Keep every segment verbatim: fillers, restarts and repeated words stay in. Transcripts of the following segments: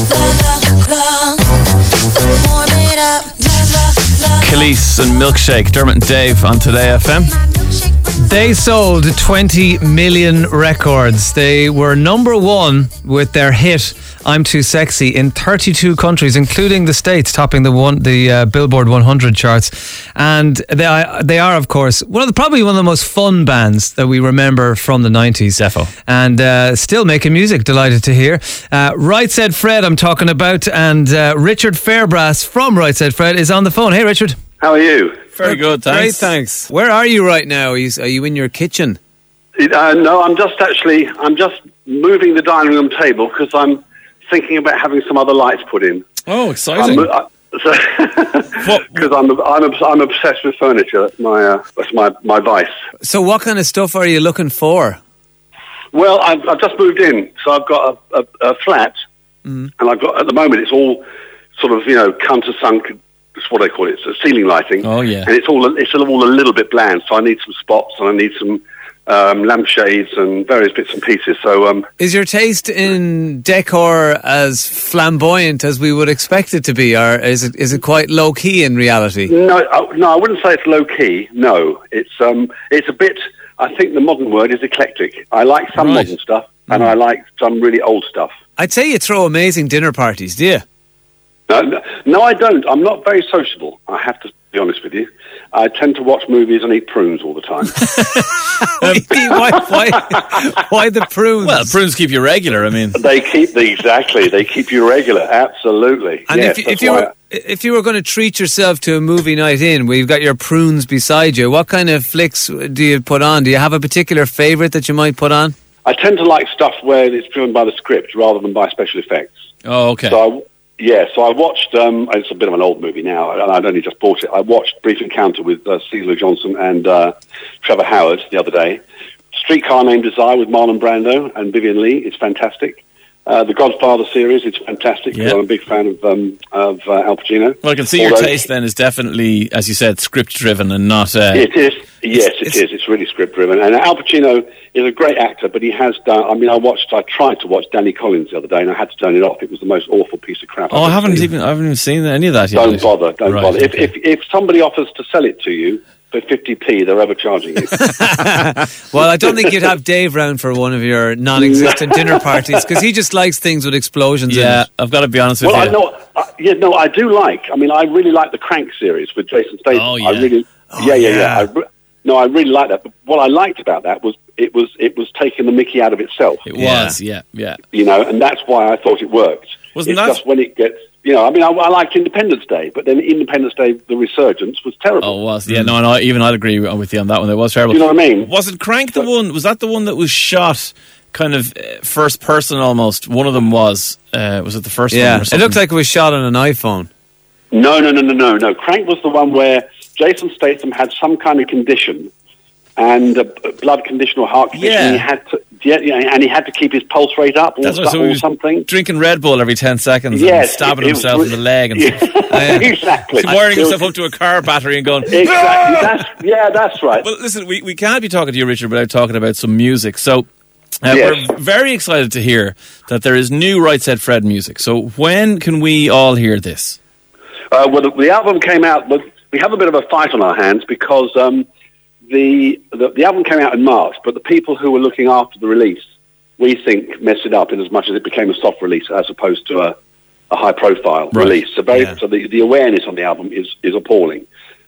Khalees and Milkshake, Dermot and Dave on Today F M. They sold twenty million records. They were number one with their hit I'm Too Sexy in thirty-two countries, including the States, topping the one the uh, Billboard one hundred charts. And they are, they are, of course, one of the, probably one of the most fun bands that we remember from the nineties. Defo. And uh, still making music, delighted to hear. Uh, Right Said Fred I'm talking about, and uh, Richard Fairbrass from Right Said Fred is on the phone. Hey, Richard. How are you? Very good, thanks. Great, thanks. Where are you right now? Are you, are you in your kitchen? Uh, no, I'm just actually, I'm just moving the dining room table because I'm thinking about having some other lights put in. Oh, exciting. I'm, uh, Because I'm, I'm I'm obsessed with furniture. That's my uh, that's my, my vice. So what kind of stuff are you looking for? Well, I've, I've just moved in, so I've got a, a, a flat, mm. and I've got at the moment it's all sort of you know countersunk. It's what they call it. It's ceiling lighting. Oh yeah, and it's all it's all a little bit bland. So I need some spots and I need some um, lampshades and various bits and pieces. So um, is your taste in decor as flamboyant as we would expect it to be, or is it is it quite low key in reality? No, I, no, I wouldn't say it's low key. No, it's um, it's a bit. I think the modern word is eclectic. I like some right. modern stuff, mm. and I like some really old stuff. I'd say you throw amazing dinner parties, do you? No, no, no, I don't. I'm not very sociable, I have to be honest with you. I tend to watch movies and eat prunes all the time. why, why, why the prunes? Well, prunes keep you regular, I mean. They keep, exactly, they keep you regular, absolutely. And yes, if, if, you were, I... if you were going to treat yourself to a movie night in where you've got your prunes beside you, what kind of flicks do you put on? Do you have a particular favourite that you might put on? I tend to like stuff where it's driven by the script rather than by special effects. Oh, okay. So I, Yeah, so I watched, um, it's a bit of an old movie now, and I'd only just bought it. I watched Brief Encounter with uh, Cecil Johnson and uh, Trevor Howard the other day. Streetcar Named Desire with Marlon Brando and Vivian Leigh, it's fantastic. Uh, the Godfather series, it's fantastic. Yep. I'm a big fan of um, of uh, Al Pacino. Well, I can see Although, your taste then is definitely, as you said, script-driven and not... Uh, it is, yes, it's, it is. It's really script-driven. And Al Pacino is a great actor, but he has done... I mean, I watched, I tried to watch Danny Collins the other day, and I had to turn it off. It was the most awful piece of crap. Oh, I've I haven't seen. even I haven't even seen any of that yet. Don't bother, don't right, bother. okay. If, if if somebody offers to sell it to you for fifty p, they're overcharging you. Well, I don't think you'd have Dave round for one of your non-existent dinner parties because he just likes things with explosions yeah, in it. I've got to be honest with well, you. Well, I know, I, yeah, no, I do like. I mean, I really like the Crank series with Jason Statham. Oh, yeah. I really, oh, yeah, yeah, yeah. yeah. I re- no, I really like that. But what I liked about that was it was it was taking the mickey out of itself. It Yeah. was, yeah, yeah. You know, and that's why I thought it worked. Wasn't it's that- just when it gets. You know, I mean, I, I liked Independence Day, but then Independence Day, the resurgence was terrible. Oh, it was. Yeah, no, no, even I'd agree with you on that one. It was terrible. Do you know what I mean? Wasn't Crank the one, was that the one that was shot kind of uh, first person almost? One of them was. Uh, was it the first Yeah, one or it something? looked like it was shot on an iPhone. No, no, no, no, no, no. Crank was the one where Jason Statham had some kind of condition, and a blood condition or heart condition. Yeah. And he had to, yeah, yeah, and he had to keep his pulse rate up or, That's what, so, so he or was something. drinking Red Bull every ten seconds Yes, and stabbing it- it was himself in re- the leg and Yeah, stuff. exactly. He's wiring It was- himself up to a car battery and going, Exactly. That's, yeah, that's right. Well, listen, we, we can't be talking to you, Richard, without talking about some music. So uh, Yes. we're very excited to hear that there is new Right Said Fred music. So when can we all hear this? Uh, well, the, the album came out, but we have a bit of a fight on our hands because um, the, the the album came out in March, but the people who were looking after the release, we think, messed it up in as much as it became a soft release as opposed to a, a high-profile Right. release. So, very, Yeah. so the, the awareness on the album is, is appalling.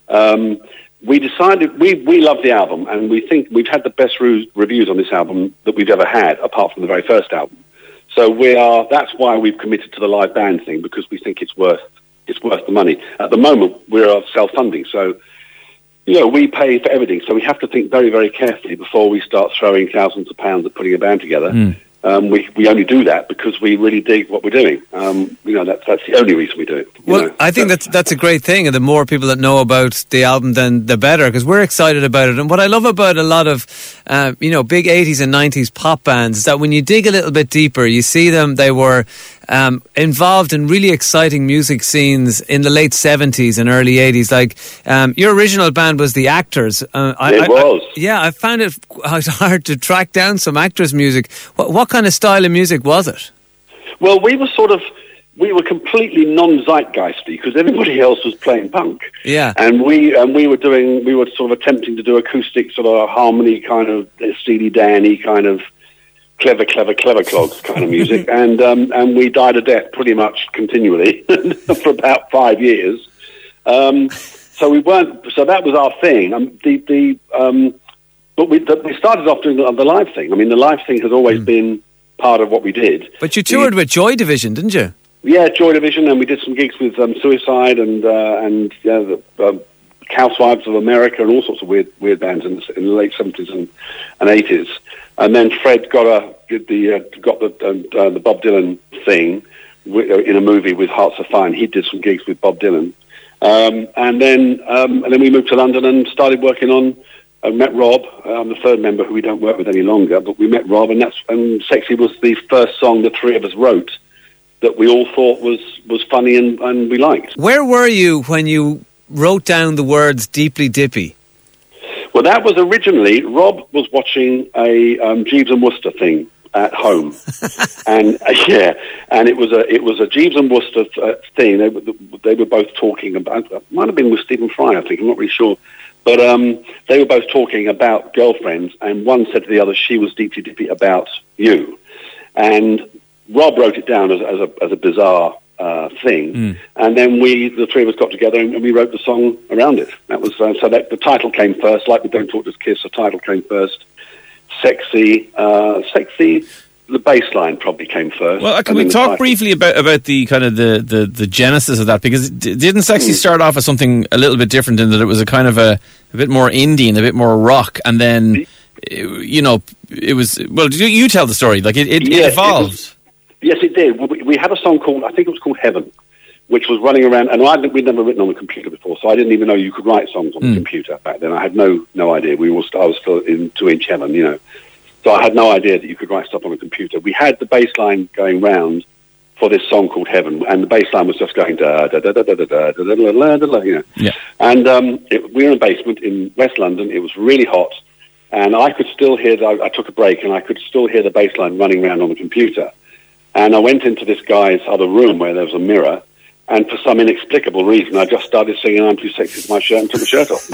Um, we decided, we, we love the album, and we think we've had the best re- reviews on this album that we've ever had, apart from the very first album. So we are. That's why we've committed to the live band thing, because we think it's worth it's worth the money. At the moment, we're self-funding, so you know we pay for everything. So we have to think very, very carefully before we start throwing thousands of pounds at putting a band together. Mm. Um, we we only do that because we really dig what we're doing. Um, you know, that's that's the only reason we do it. you Well, know. I think So- that's that's a great thing, and the more people that know about the album, then the better, because we're excited about it. And what I love about a lot of, uh, you know, big eighties and nineties pop bands is that when you dig a little bit deeper, you see them, they were um, involved in really exciting music scenes in the late seventies and early eighties. Like, um, your original band was The Actors. Uh, I, It I, was. I, yeah, I found it quite hard to track down some Actors music. What, what kind of style of music was it? Well, we were sort of, we were completely non-zeitgeisty because everybody else was playing punk. Yeah. And we and we were doing we were sort of attempting to do acoustic sort of harmony kind of Steely Dan-y kind of clever, clever, clever clogs kind of music, and um, and we died a death pretty much continually for about five years. Um, so we weren't. So that was our thing. Um, the the um, but we the, we started off doing the, the live thing. I mean, the live thing has always mm. been part of what we did. But you toured we, with Joy Division, didn't you? Yeah, Joy Division, and we did some gigs with um, Suicide and uh, and yeah, the um, Housewives of America and all sorts of weird weird bands in the, in the late seventies and, and eighties. And then Fred got a did the uh, got the uh, the Bob Dylan thing w- in a movie with Hearts of Fire. He did some gigs with Bob Dylan, um, and then um, and then we moved to London and started working on. I met Rob. I'm the third member who we don't work with any longer, but we met Rob, and that's and "Sexy" was the first song the three of us wrote that we all thought was was funny and, and we liked. Where were you when you wrote down the words "Deeply Dippy"? Well, that was originally, Rob was watching a um, Jeeves and Wooster thing at home, and uh, yeah, and it was a it was a Jeeves and Wooster uh, thing. They were they were both talking about. It might have been with Stephen Fry, I think. I'm not really sure, but um, they were both talking about girlfriends, and one said to the other, "She was deeply dippy about you," and Rob wrote it down as, as a as a bizarre uh, thing, mm. and then we, the three of us, got together and, and we wrote the song around it. That was uh, so that the title came first. Like we Don't Talk Just Kiss, the title came first. Sexy, uh, sexy. The bass line probably came first. Well, can we talk briefly about, about the kind of the, the, the genesis of that? Because d- didn't Sexy mm. start off as something a little bit different in that it was a kind of a, a bit more indie and a bit more rock, and then you know it was well. You, you tell the story. Like it, it, yes, it evolved. It was, yes, it did. We, we had a song called, I think it was called Heaven, which was running around, and I, we'd never written on a computer before, so I didn't even know you could write songs on mm. the computer back then. I had no no idea. We were, I was still in two-inch heaven, you know. So I had no idea that you could write stuff on a computer. We had the bass line going round for this song called Heaven, and the bass line was just going da da da da da da da da da da da, you know. Yeah. And um, it, we were in a basement in West London. It was really hot, and I could still hear. The, I, I took a break, and I could still hear the bass line running around on the computer. And I went into this guy's other room where there was a mirror, and for some inexplicable reason, I just started singing "I'm Too Sexy for My Shirt" and took my shirt off.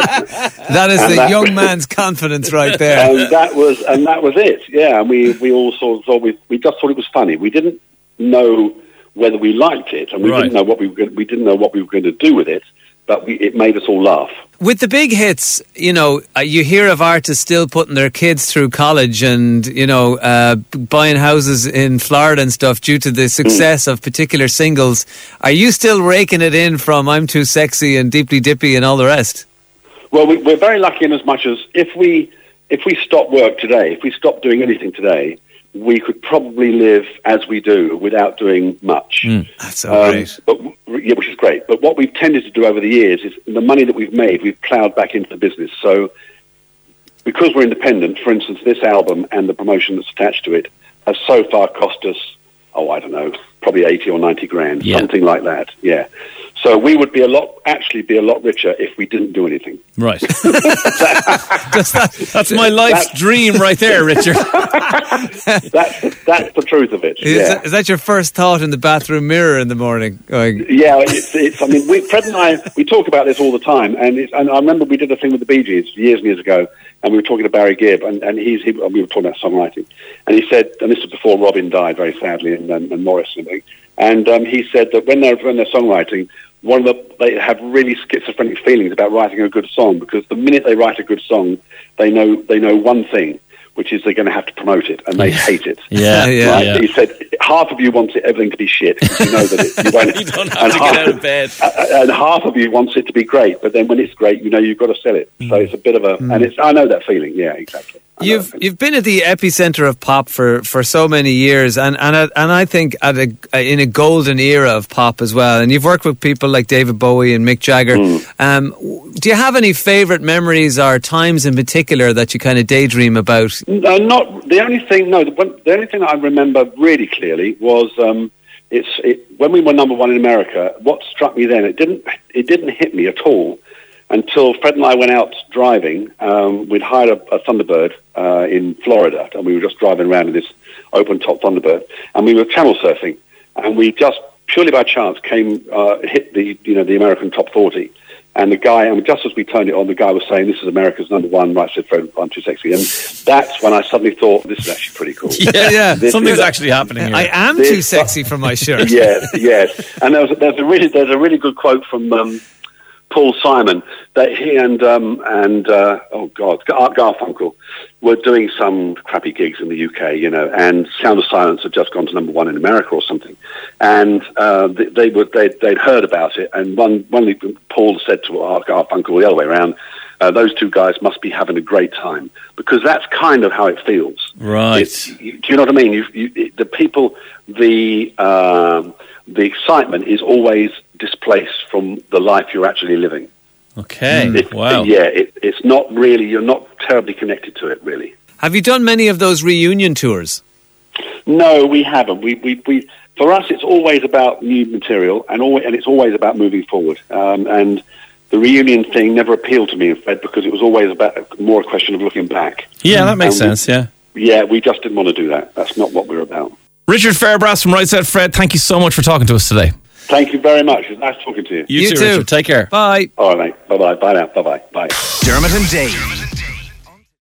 That is and the that, young man's confidence right there. And that was and that was it. Yeah, and we, we all sort of thought we we just thought it was funny. We didn't know whether we liked it, and we right. didn't know what we were, we didn't know what we were going to do with it. But we, it made us all laugh. With the big hits, you know, uh, you hear of artists still putting their kids through college and, you know, uh, buying houses in Florida and stuff due to the success mm. of particular singles. Are you still raking it in from "I'm Too Sexy" and "Deeply Dippy" and all the rest? Well, we, we're very lucky in as much as if we if we stop work today, if we stop doing anything today, we could probably live as we do without doing much. Mm, that's so um, great. But, yeah, which is great. But what we've tended to do over the years is the money that we've made, we've ploughed back into the business. So because we're independent, for instance, this album and the promotion that's attached to it has so far cost us, oh, I don't know, probably eighty or ninety grand, yeah. something like that. Yeah. So we would be a lot, actually be a lot richer if we didn't do anything. Right. that, that's my life's that's, dream right there, Richard. that's, that's the truth of it. Is, yeah. that, is that your first thought in the bathroom mirror in the morning? Going, yeah, it's, it's, I mean, we, Fred and I, we talk about this all the time. And, it's, and I remember we did a thing with the Bee Gees years and years ago, and we were talking to Barry Gibb, and, and he's, he, we were talking about songwriting. And he said, and this was before Robin died very sadly, and, and, and Morris and everything. And um, he said that when they're, when they're songwriting, one of the, they have really schizophrenic feelings about writing a good song, because the minute they write a good song, they know they know one thing, which is they're going to have to promote it, and they hate it. Yeah, yeah, right? yeah. He said half of you wants it, everything to be shit, because you know that it, you won't. You don't have to get out of bed. And half of you wants it to be great, but then when it's great, you know you've got to sell it. Mm. So it's a bit of a, mm. and it's I know that feeling. Yeah, exactly. You've you've been at the epicenter of pop for, for so many years, and and at, and I think at a in a golden era of pop as well. And you've worked with people like David Bowie and Mick Jagger. Mm. Um, do you have any favourite memories or times in particular that you kind of daydream about? No, not the only thing. No, the, one, the only thing I remember really clearly was um, it's it, when we were number one in America. What struck me then, it didn't it didn't hit me at all until Fred and I went out driving. Um, we'd hired a, a Thunderbird uh, in Florida, and we were just driving around in this open-top Thunderbird, and we were channel surfing. and we just purely by chance came uh, hit the you know the American top forty. And the guy, and just as we turned it on, the guy was saying, "This is America's number one." Right, said Fred, "I'm too sexy," and that's when I suddenly thought, "This is actually pretty cool." Yeah, yeah. This Something's is, actually happening here. I am This- too sexy for my shirt. yes, yes. And there was, there's a really there's a really good quote from um, Paul Simon that he and um, and uh, oh god, Art Garfunkel were doing some crappy gigs in the U K, you know, and Sound of Silence had just gone to number one in America or something, and uh, they, they were they they'd heard about it, and one one Paul said to Art Garfunkel the other way around. Uh, those two guys must be having a great time, because that's kind of how it feels. Right. It's, you, do you know what I mean? You, you, it, the people, the um, the excitement is always displaced from the life you're actually living. Okay. It, Wow. Yeah, it, it's not really. You're not terribly connected to it, really. Have you done many of those reunion tours? No, we haven't. We we, we for us, it's always about new material, and always, and it's always about moving forward. Um, and the reunion thing never appealed to me, Fred, because it was always about more a question of looking back. Yeah, that makes And we- sense. Yeah. Yeah, we just didn't want to do that. That's not what we're about. Richard Fairbrass from Right Said Fred, thank you so much for talking to us today. Thank you very much. It's nice talking to you. You, You too, too. Richard. Take care. Bye. All right, mate. Bye-bye. Bye now. Bye-bye. Bye. Dermot and Dave.